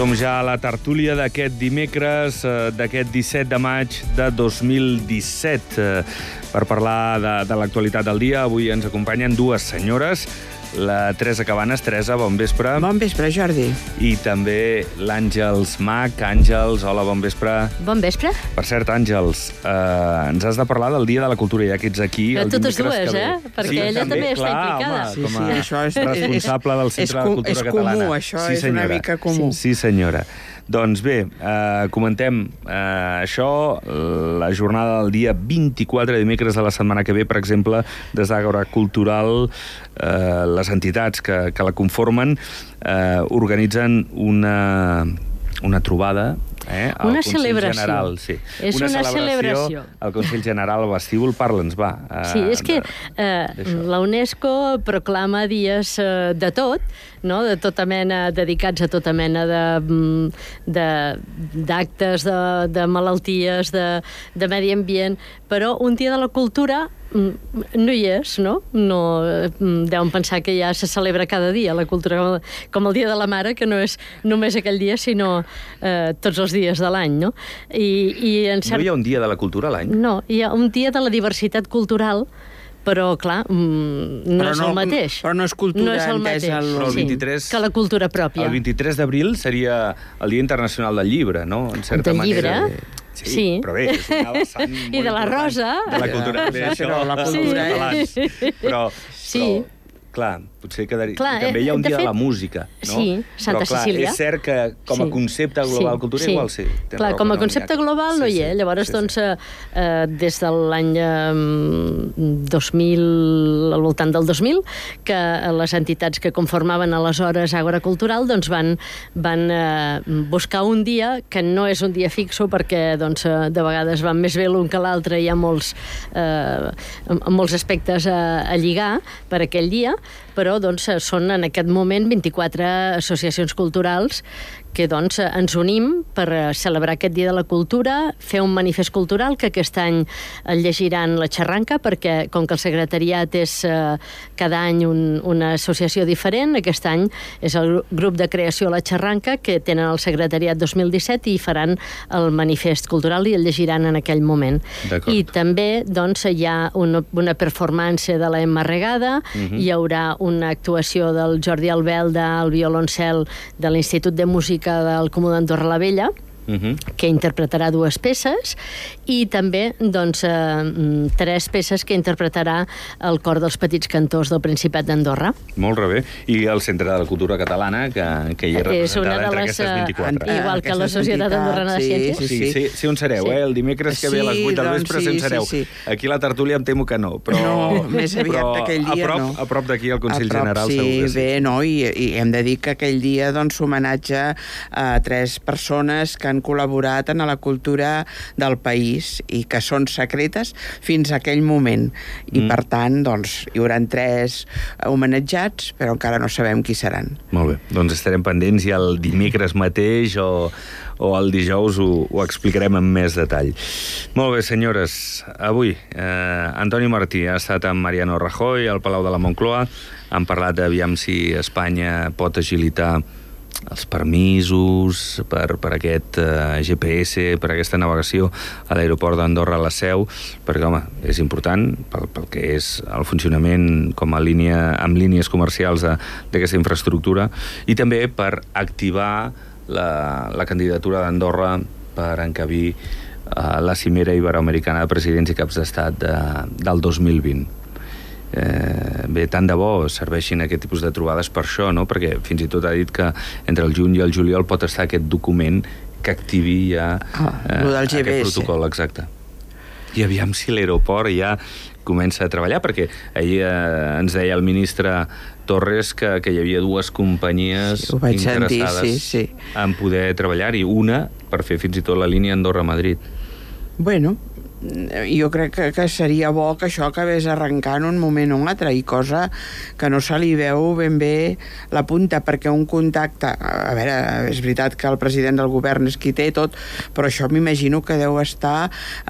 Som ja a la tertúlia d'aquest dimecres, d'aquest 17 de maig de 2017. Per parlar de l'actualitat del dia, avui ens acompanyen dues senyores, la Teresa Cabanes. Teresa, bon vespre. Bon vespre, Jordi. I també l'Àngels Mac. Àngels, hola, bon vespre. Bon vespre. Per cert, Àngels, ens has de parlar del Dia de la Cultura, ja que ets aquí. Totes dues, Perquè ella també està implicada. Home, com a responsable del Centre de la Cultura Catalana. És comú, això és una mica comú. Sí, senyora. Doncs bé, comentem això, la jornada del dia 24, dimecres de la setmana que ve, per exemple, des d'Àgora Cultural, les entitats que la conformen organitzen una trobada al una Consell celebració. General. Sí. És una celebració. Al Consell General, al vestíbul. Parla'ns, va. Sí, és que la UNESCO proclama dies de tot, no? De tota mena, dedicats a tota mena d'actes, de malalties, de medi ambient, però un dia de la cultura no hi és, no? Deuen pensar que ja se celebra cada dia la cultura, com el Dia de la Mare, que no és només aquell dia, sinó tots els dies de l'any, no? No hi ha un dia de la cultura a l'any? No, hi ha un dia de la diversitat cultural, però, clar, no és el mateix. Però no és cultura entesa el 23... que la cultura pròpia. El 23 d'abril seria el Dia Internacional del Llibre, no? En certa manera. Del llibre? Sí. Però bé, és una vessant molt I de la rosa. de la cultura. Bé, això, la cultura catalans. Però, sí. Clar, potser quedaria... Clar, també hi ha un dia de la fet, música, no? Sí, Santa Cecília. És cert que com a concepte global cultura igual sí. Clar, com a concepte global no hi ha. Llavors, doncs, des de l'any 2000, al voltant del 2000, que les entitats que conformaven aleshores Àgora Cultural doncs van buscar un dia que no és un dia fixo perquè doncs, de vegades van més bé l'un que l'altre, hi ha molts aspectes a lligar per aquell dia, però doncs, són en aquest moment 24 associacions culturals que doncs, ens unim per celebrar aquest Dia de la Cultura, fer un manifest cultural que aquest any el llegiran la Xarranca, perquè com que el secretariat és cada any una associació diferent, aquest any és el grup de creació La Xarranca, que tenen el secretariat 2017 i faran el manifest cultural i el llegiran en aquell moment. I també doncs, hi ha una performance de la Emma Regada, hi haurà una actuació del Jordi Albelda al violoncel de l'Institut de Música del Comú d'Andorra la Vella, que interpretarà 2 peces, i també doncs, 3 peces que interpretarà el Cor dels Petits Cantors del Principat d'Andorra. Molt bé. I el Centre de la Cultura Catalana, que hi és representada entre aquestes 24. Igual que la Societat Andorrana de Ciències. Sí, on sereu, El dimecres que ve a les 8 del vespre, on sereu? Aquí a la tertúlia em temo que no, però... No, més aviat aquell dia no. A prop d'aquí, al Consell General, segur que sí. Sí, bé, no, i hem de dir que aquell dia doncs homenatge a 3 persones que han col·laborat en la cultura del país i que són secretes fins a aquell moment. I per tant, doncs, hi haurà 3 homenatjats, però encara no sabem qui seran. Molt bé, doncs estarem pendents i el dimecres mateix o el dijous ho explicarem amb més detall. Molt bé, senyores, avui Antoni Martí ha estat amb Mariano Rajoy al Palau de la Moncloa, han parlat d'aviam si Espanya pot agilitar els permisos per aquest GPS, per aquesta navegació a l'aeroport d'Andorra a la Seu, perquè, home, és important pel que és el funcionament com a amb línies comercials d'aquesta infraestructura, i també per activar la candidatura d'Andorra per encabir la cimera iberoamericana de presidents i caps d'estat del 2020. Bé, tant de bo serveixin aquest tipus de trobades per això, no? Perquè fins i tot ha dit que entre el juny i el juliol pot estar aquest document que activi ja aquest protocol, exacte. I aviam si l'aeroport ja comença a treballar, perquè ahir ens deia el ministre Torres que hi havia 2 companyies interessades en poder treballar-hi, una per fer fins i tot la línia Andorra-Madrid. Bueno, jo crec que seria bo que això acabés arrencant un moment o un altre, i cosa que no se li veu ben bé la punta, perquè un contacte, a veure, és veritat que el president del govern és qui té tot, però això m'imagino que deu estar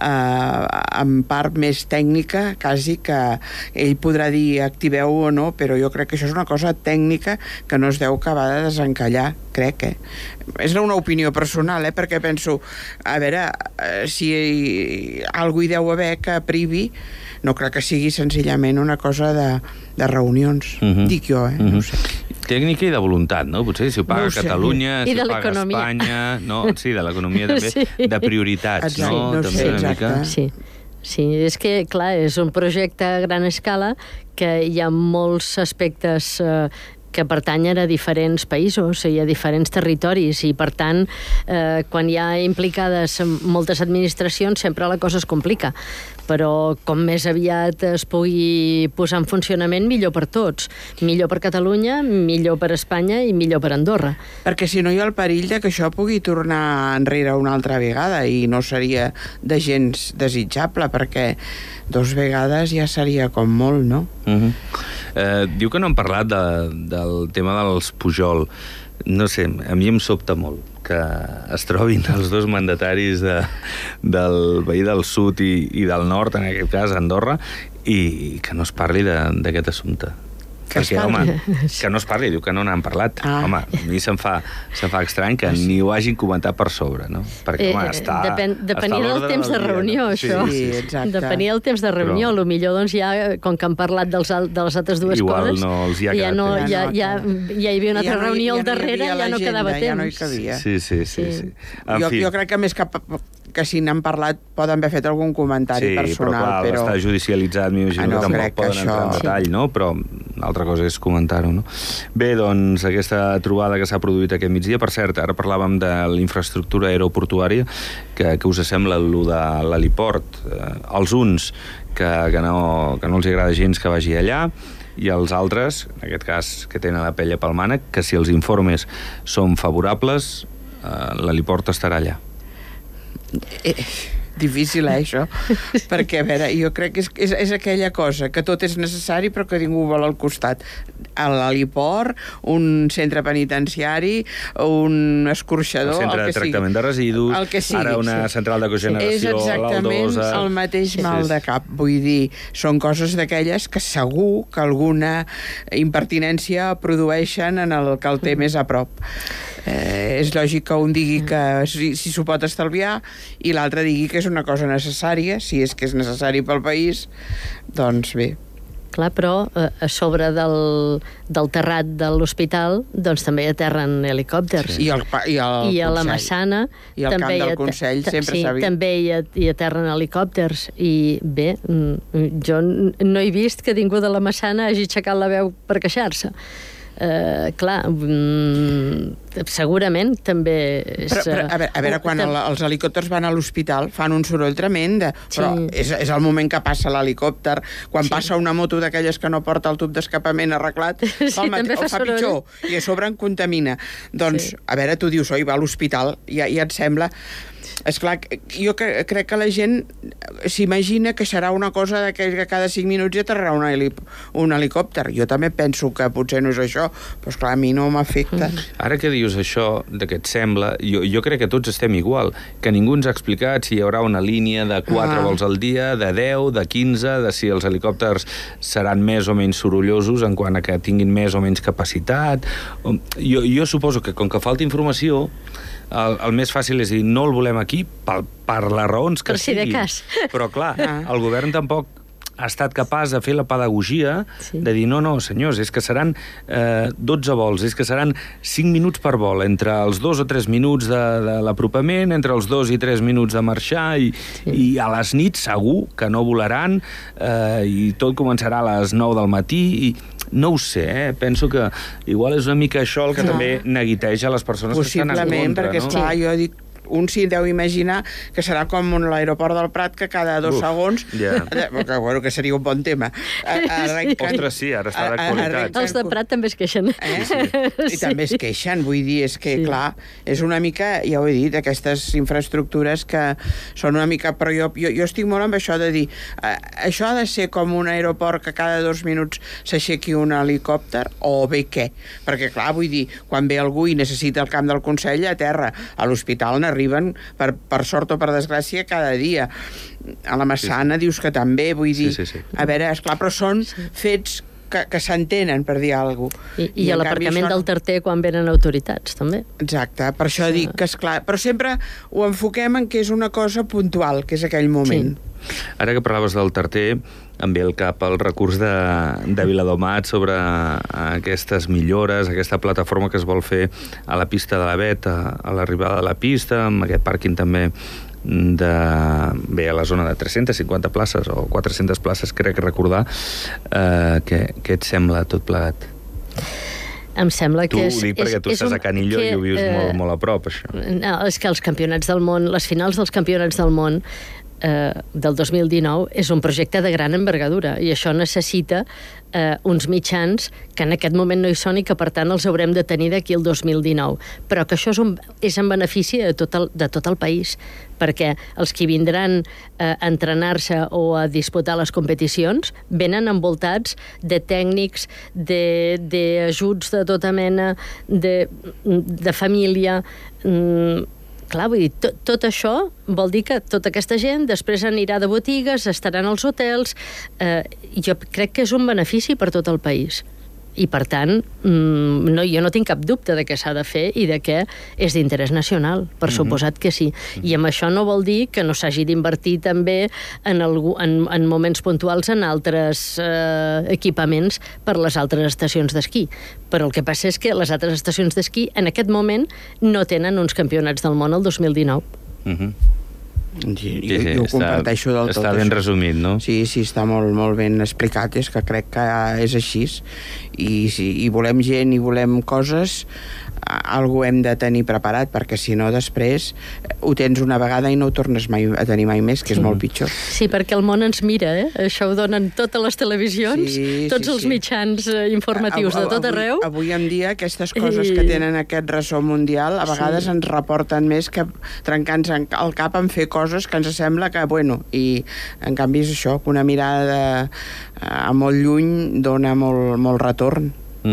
en part més tècnica, quasi, que ell podrà dir activeu o no, però jo crec que això és una cosa tècnica que no es deu acabar de desencallar. crec, És una opinió personal, perquè penso, a veure, si algú hi deu haver que privi, no crec que sigui senzillament una cosa de reunions. Dic jo, no ho sé. Tècnica i de voluntat, no? Potser si ho paga Catalunya, si ho paga Espanya... Sí, de l'economia també, de prioritats, no? No sé, exacte. Sí, és que, clar, és un projecte a gran escala que hi ha molts aspectes que pertanyen a diferents països i a diferents territoris, i per tant, quan hi ha implicades moltes administracions, sempre la cosa es complica. Però com més aviat es pugui posar en funcionament, millor per tots. Millor per Catalunya, millor per Espanya i millor per Andorra. Perquè si no hi ha el perill de que això pugui tornar enrere una altra vegada, i no seria de gens desitjable, perquè 2 vegades ja seria com molt, no? Diu que no han parlat del tema dels Pujol. No sé, a mi em sobta molt que es trobin els 2 mandataris del veí del sud i del nord, en aquest cas Andorra, i que no es parli d'aquest assumpte. Perquè, home, que no es parli, diu que no n'han parlat. Home, a mi se'm fa estrany que ni ho hagin comentat per sobre, no? Perquè, home, depenia del temps de reunió, això. Sí, exacte. Depenia del temps de reunió. A lo millor, doncs, ja, com que han parlat de les altres dues igual coses... no els hi ha quedat temps. Ja hi havia una altra reunió al darrere, ja no quedava temps. Ja no hi cabia. Sí. Jo crec que més que si n'han parlat poden haver fet algun comentari personal. Però està judicialitzat, m'imagino que tampoc poden entrar en detall, no? Però l'altra cosa és comentar-ho, no? Bé, doncs, aquesta trobada que s'ha produït aquest migdia, per cert, ara parlàvem de la infraestructura aeroportuària, que us sembla allò de l'heliport. Els uns, que no els agrada gens que vagi allà, i els altres, en aquest cas, que tenen la pell pel mànec, que si els informes són favorables, l'heliport estarà allà. Difícil, això, perquè, a veure, jo crec que és aquella cosa, que tot és necessari però que ningú vol al costat. A l'heliport, un centre penitenciari, un escorxador, el centre de tractament de residus, ara una central de cogeneració, és exactament el mateix mal de cap. Vull dir, són coses d'aquelles que segur que alguna impertinència produeixen en el que el té més a prop. És lògic que un digui que si s'ho pot estalviar i l'altre digui que és una cosa necessària, si és que és necessari pel país, doncs bé. Clar, però a sobre del terrat de l'hospital doncs també aterren helicòpters. I a la Massana i al camp del Consell sempre s'ha vist. També hi aterren helicòpters. I bé, jo no he vist que ningú de la Massana hagi aixecat la veu per queixar-se. Clar, segurament també és... Però a veure, quan els helicòpters van a l'hospital fan un soroll tremend, però és el moment que passa l'helicòpter, quan passa una moto d'aquelles que no porta el tub d'escapament arreglat, fa pitjor, i a sobre en contamina. Doncs, a veure, tu dius, oi, va a l'hospital, ja et sembla... Esclar, jo crec que la gent s'imagina que serà una cosa d'aquell que cada 5 minuts hi aterrarà un helicòpter. Jo també penso que potser no és això, però esclar, a mi no m'afecta. Ara que dius això, de què et sembla, jo crec que tots estem igual, que ningú ens ha explicat si hi haurà una línia de 4 vols al dia, de 10, de 15, de si els helicòpters seran més o menys sorollosos en quant a que tinguin més o menys capacitat. Jo suposo que com que falta informació, el més fàcil és dir no el volem aquí per les raons que sigui. Però clar, el govern tampoc ha estat capaç de fer la pedagogia de dir no, senyors, és que seran 12 vols, és que seran 5 minuts per vol, entre els 2 o 3 minuts de l'apropament, entre els 2 i 3 minuts de marxar, i a les nits segur que no volaran, i tot començarà a les 9 del matí, i no ho sé, penso que igual és una mica això el que també neguiteja les persones que estan en contra. Possiblement, perquè esclar, jo dic, un s'hi deu imaginar que serà com l'aeroport del Prat, que cada 2 segons... que seria un bon tema. Ostres, sí, ara està d'actualitat. Els de Prat també es queixen. I també es queixen, vull dir, és que, clar, és una mica, ja ho he dit, aquestes infraestructures que són una mica... Però jo estic molt amb això de dir, això ha de ser com un aeroport que cada 2 minuts s'aixequi un helicòpter, o bé què? Perquè, clar, vull dir, quan ve algú i necessita el camp del Consell, a terra, a l'hospital n'arriben, per sort o per desgràcia, cada dia. A la Massana dius que també, vull dir... A veure, esclar, però són fets que s'entenen, per dir alguna cosa. I a l'aparcament del Tarter quan venen autoritats, també. Exacte, per això dic que és clar. Però sempre ho enfoquem en que és una cosa puntual, que és aquell moment. Sí. Ara que parlaves del Tarter, em ve al cap el recurs de Viladomat sobre aquestes millores, aquesta plataforma que es vol fer a la pista de la Bet, a l'arribada de la pista, amb aquest pàrquing també a la zona de 350 places o 400 places, crec recordar. Què et sembla tot plegat? Em sembla que ho dic perquè tu estàs a Canillo i ho vius molt a prop, això. No, és que els campionats del món, les finals dels campionats del món del 2019 és un projecte de gran envergadura i això necessita uns mitjans que en aquest moment no hi són i que per tant els haurem de tenir d'aquí al 2019, però que això és en benefici de tot el país, perquè els que vindran a entrenar-se o a disputar les competicions venen envoltats de tècnics, d'ajuts de tota mena, de família. Clar, vull dir, tot això vol dir que tota aquesta gent després anirà de botigues, estaran als hotels. Jo crec que és un benefici per tot el país. I, per tant, jo no tinc cap dubte de què s'ha de fer i de què és d'interès nacional. Per suposat que sí. I amb això no vol dir que no s'hagi d'invertir també en moments puntuals en altres equipaments per les altres estacions d'esquí. Però el que passa és que les altres estacions d'esquí en aquest moment no tenen uns campionats del món el 2019. Jo ho comparteixo del tot. Està ben resumit, no? Sí, està molt ben explicat, és que crec que és així. I volem gent i volem coses, algú hem de tenir preparat, perquè si no després ho tens una vegada i no ho tornes a tenir mai més, que és molt pitjor. Sí, perquè el món ens mira, Això ho donen totes les televisions, tots els mitjans informatius de tot arreu. Avui en dia aquestes coses que tenen aquest ressò mundial a vegades ens reporten més que trencar-nos el cap en fer coses que ens sembla que, i en canvi és això, que una mirada a molt lluny dona molt retorn.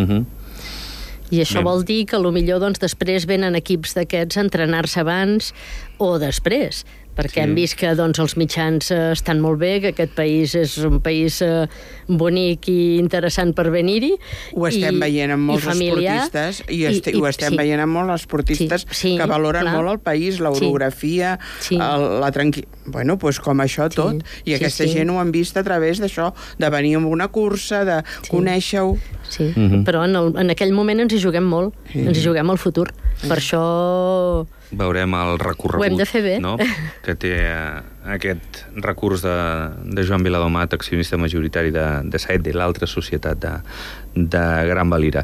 I això vol dir que potser després venen equips d'aquests a entrenar-se abans o després, perquè hem vist que els mitjans estan molt bé, que aquest país és un país bonic i interessant per venir-hi. Ho estem veient amb molts esportistes i ho estem veient amb molts esportistes que valoren molt el país, l'orografia, la tranquil·litat. Doncs com això tot. I aquesta gent ho han vist a través d'això, de venir a una cursa, de conèixer-ho. Sí, però en aquell moment ens hi juguem molt, ens hi juguem el futur. Per això veurem el recorregut, ho hem de fer bé, no? Que té aquest recurs de Joan Viladomat, accionista majoritari de Saet, l'altra societat de Gran Valira.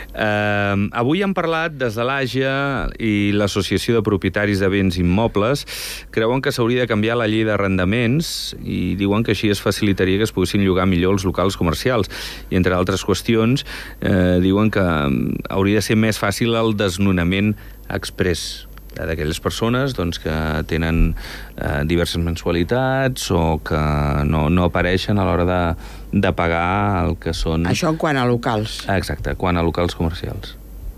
Avui hem parlat des de l'AGE i l'Associació de Propietaris de Béns Immobles. Creuen que s'hauria de canviar la llei d'arrendaments i diuen que així es facilitaria que es poguessin llogar millor els locals comercials. I, entre altres qüestions, diuen que hauria de ser més fàcil el desnonament exprés d'aquelles persones que tenen diverses mensualitats o que no apareixen a l'hora de pagar el que són... Això en quant a locals. Exacte, quant a locals comercials.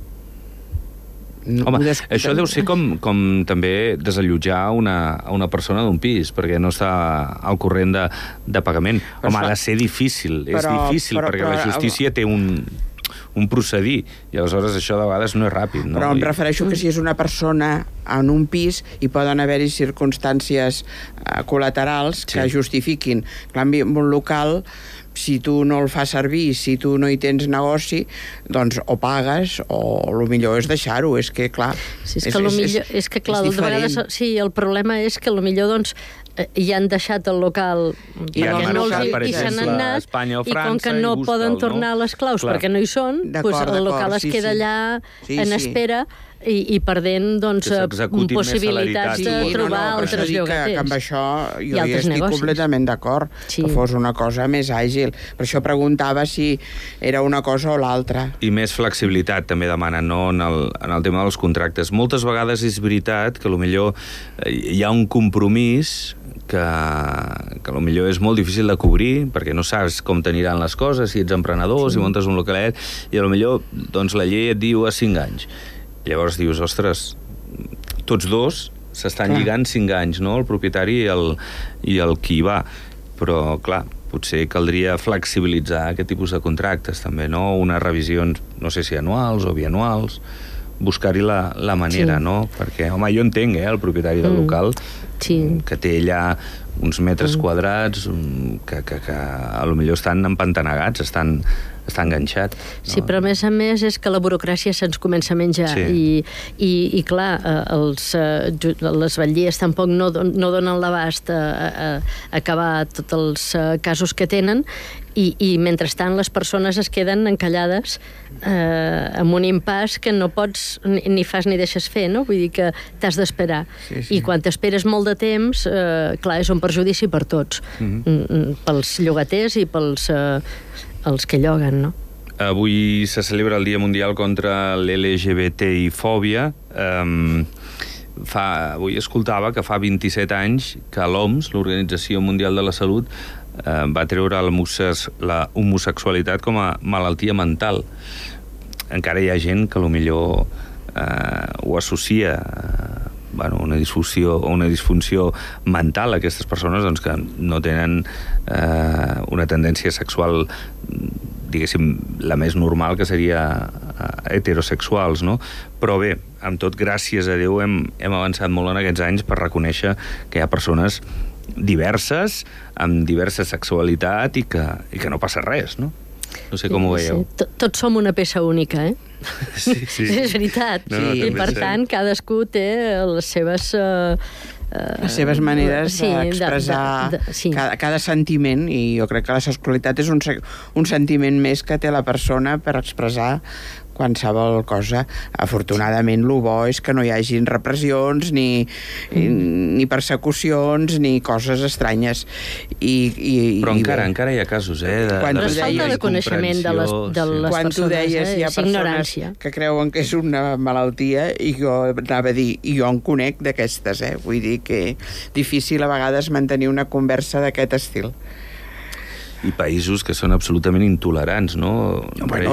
Home, això deu ser com també desallotjar una persona d'un pis, perquè no està al corrent de pagament. Home, ha de ser difícil. És difícil, perquè la justícia té un procedir, i aleshores això de vegades no és ràpid. No? Però em refereixo que si és una persona en un pis hi poden haver-hi circumstàncies col·laterals que justifiquin. En un local, si tu no el fas servir, si tu no hi tens negoci, doncs o pagues o el millor és deixar-ho. És que, clar, és diferent. Sí, el problema és que potser hi han deixat el local i se n'han anat, i com que no poden tornar les claus perquè no hi són, el local es queda allà en espera i perdent possibilitats de trobar altres llogaters. Que amb això jo hi estic completament d'acord, que fos una cosa més àgil. Per això preguntava si era una cosa o l'altra. I més flexibilitat també demanen, no?, en el tema dels contractes. Moltes vegades és veritat que potser hi ha un compromís que potser és molt difícil de cobrir, perquè no saps com t'aniran les coses, si ets emprenedor, si muntes un localet, i potser la llei et diu a 5 anys. Llavors dius, ostres, tots dos s'estan lligant 5 anys, no?, el propietari i el qui hi va. Però, clar, potser caldria flexibilitzar aquest tipus de contractes també, no? Unes revisions, no sé si anuals o bianuals, buscar-hi la manera, Sí. no? Perquè, home, jo entenc, el propietari del local, Sí. que té allà uns metres quadrats que a lo millor estan empantanegats, estan enganxats. Sí, però a més és que la burocràcia se'ns comença a menjar i clar, les batllies tampoc no donen l'abast a acabar tots els casos que tenen i mentrestant les persones es queden encallades amb un impàs que no pots ni fas ni deixes fer, no? Vull dir que t'has d'esperar. I quan t'esperes molt de temps, clar, és un perjudici per tots, pels llogaters i pels els que lloguen, no? Avui se celebra el Dia Mundial contra l'LGBTI-fòbia. Avui escoltava que fa 27 anys que l'OMS, l'Organització Mundial de la Salut, va treure la homosexualitat com a malaltia mental. Encara hi ha gent que potser ho associa a una disfunció mental, aquestes persones doncs, que no tenen una tendència sexual, diguéssim, la més normal, que seria heterosexuals, no? Però bé, amb tot, gràcies a Déu, hem avançat molt en aquests anys per reconèixer que hi ha persones diverses, amb diversa sexualitat i que no passa res, no? No sé com ho veieu. Sí. Tots som una peça única, eh? Sí. És veritat. I per tant, cadascú té les seves maneres d'expressar cada sentiment, i jo crec que la sexualitat és un sentiment més que té la persona per expressar qualsevol cosa. Afortunadament, el bo és que no hi hagin repressions, ni persecucions, ni coses estranyes. Però encara hi ha casos, Però és falta de coneixement de les persones, quan tu deies, hi ha persones que creuen que és una malaltia, i jo anava a dir, i jo en conec d'aquestes, vull dir que difícil a vegades mantenir una conversa d'aquest estil. I països que són absolutament intolerants, no?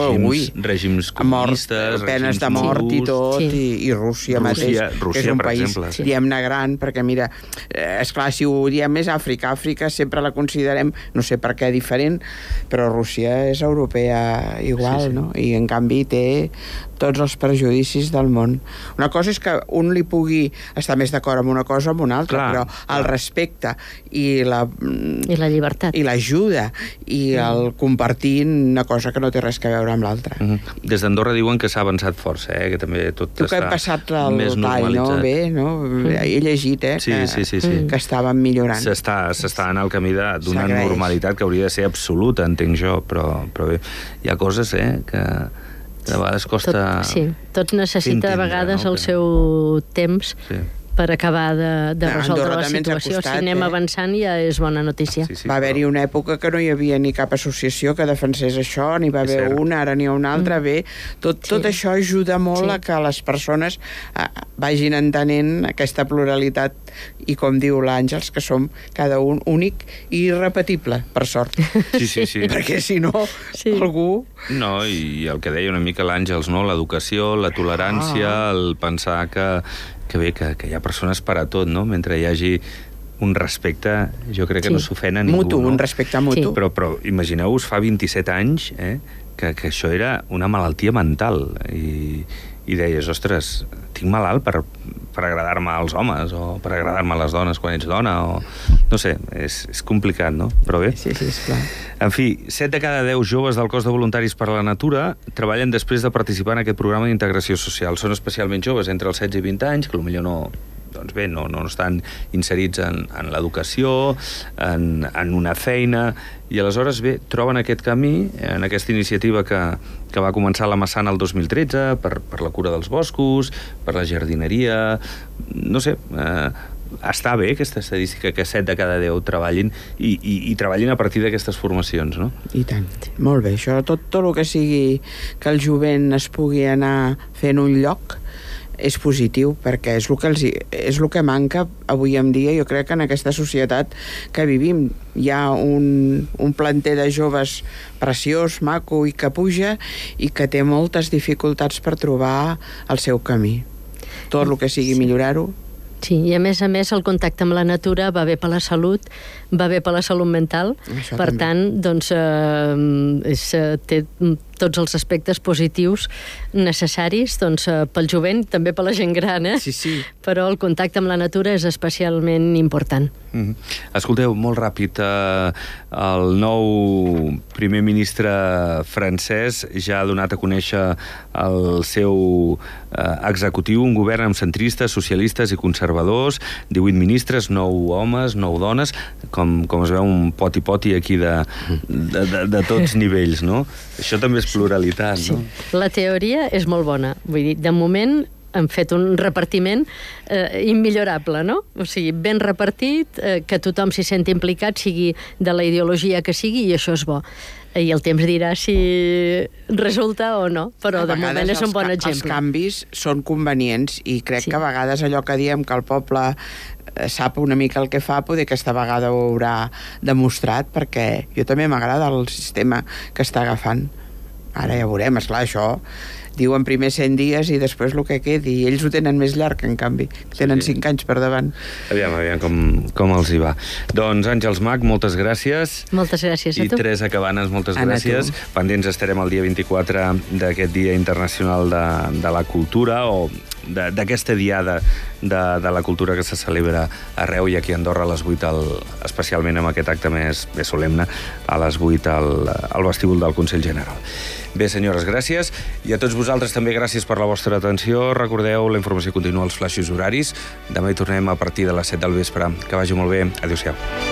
Règims comunistes, penes de mort i tot, i Rússia mateix, que és un país, diem-ne, gran, perquè mira, esclar, si ho diem més Àfrica sempre la considerem, no sé per què, diferent, però Rússia és europea igual, no? I en canvi té tots els prejudicis del món. Una cosa és que un li pugui estar més d'acord amb una cosa o amb una altra, però el respecte i la llibertat i l'ajuda i el compartir una cosa que no té res a veure amb l'altra. Des d'Andorra diuen que s'ha avançat força, que també tot està més normalitzat. Tu que hem passat el tall, no? Bé, no? He llegit, que estàvem millorant. S'està en el camí d'una normalitat que hauria de ser absoluta, entenc jo, però bé, hi ha coses, que de vegades costa... Tot necessita a vegades el seu temps per acabar de resoldre la situació. Si anem avançant ja és bona notícia. Va haver-hi una època que no hi havia ni cap associació que defensés això, ni va haver una, ara n'hi ha una altra. Bé, tot això ajuda molt a que les persones vagin entenent aquesta pluralitat i, com diu l'Àngels, que som cada un únic i irrepetible, per sort. Sí. Perquè si no, algú... No, i el que deia una mica l'Àngels, no? L'educació, la tolerància, el pensar que hi ha persones per a tot, no? Mentre hi hagi un respecte, jo crec que no s'ofena ningú. Mutu, un respecte mutu. Però imagineu-vos, fa 27 anys, que això era una malaltia mental, i deies, ostres, tinc malalt per agradar-me als homes, o per agradar-me a les dones quan ets dona, o... No sé, és complicat, no? Però bé. Sí, esclar. En fi, 7 de cada 10 joves del Cos de Voluntaris per la Natura treballen després de participar en aquest programa d'integració social. Són especialment joves, entre els 16 i 20 anys, que potser no estan inserits en l'educació, en una feina, i aleshores, troben aquest camí, en aquesta iniciativa que va començar a la Massana el 2013, per la cura dels boscos, per la jardineria, no sé... Està bé aquesta estadística que 7 de cada 10 treballin i treballin a partir d'aquestes formacions, no? I tant. Molt bé. Això, tot el que sigui que el jovent es pugui anar fent un lloc és positiu, perquè és el que manca avui en dia, jo crec, en aquesta societat que vivim. Hi ha un planter de joves preciós, maco i que puja, i que té moltes dificultats per trobar el seu camí. Tot el que sigui millorar-ho Sí, i a més, el contacte amb la natura va bé per la salut, va bé per la salut mental. Això per també. tant, doncs, té tots els aspectes positius necessaris doncs, pel jovent, també per la gent gran, Sí, sí. Però el contacte amb la natura és especialment important. Escolteu, molt ràpid, el nou primer ministre francès ja ha donat a conèixer el seu executiu, un govern amb centristes, socialistes i conservadors, 18 ministres, 9 homes, 9 dones, com es veu un poti-poti aquí de tots nivells, no? Això també és pluralitat, no? La teoria és molt bona. Vull dir, de moment han fet un repartiment immillorable, no? O sigui, ben repartit, que tothom s'hi senti implicat, sigui de la ideologia que sigui, i això és bo. I el temps dirà si resulta o no, però de moment és un bon exemple. Els canvis són convenients i crec que a vegades allò que diem que el poble sap una mica el que fa, poder aquesta vegada ho haurà demostrat, perquè jo també m'agrada el sistema que està agafant. Ara ja veurem, esclar, això diuen primer 100 dies i després el que quedi, i ells ho tenen més llarg, en canvi. Tenen 5 anys per davant. Aviam com els hi va. Doncs Àngels Mach, moltes gràcies. Moltes gràcies a tu. I Teresa Cabanes, moltes gràcies. Pendents estarem el dia 24 d'aquest Dia Internacional de la Cultura, o d'aquesta diada de la cultura que se celebra arreu, i aquí a Andorra a les 8, especialment amb aquest acte més solemne, a les 8 al vestíbul del Consell General. Bé, senyores, gràcies. I a tots vosaltres també gràcies per la vostra atenció. Recordeu, la informació continua als flaixos horaris. Demà hi tornem a partir de les 7 del vespre. Que vagi molt bé. Adéu-siau.